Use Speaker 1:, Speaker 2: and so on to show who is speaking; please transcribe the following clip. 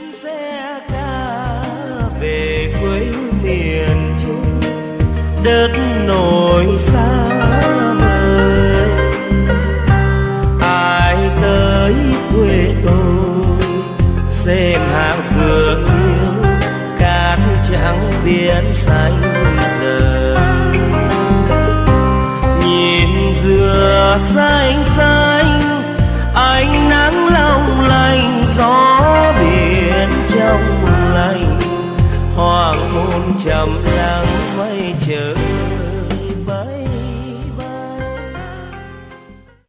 Speaker 1: xe ca về quê miền Trung, đất nổi xa vời. Ai tới quê tôi xem hàng vườn yêu, cát trắng biển xanh dần, nhìn dừa xanh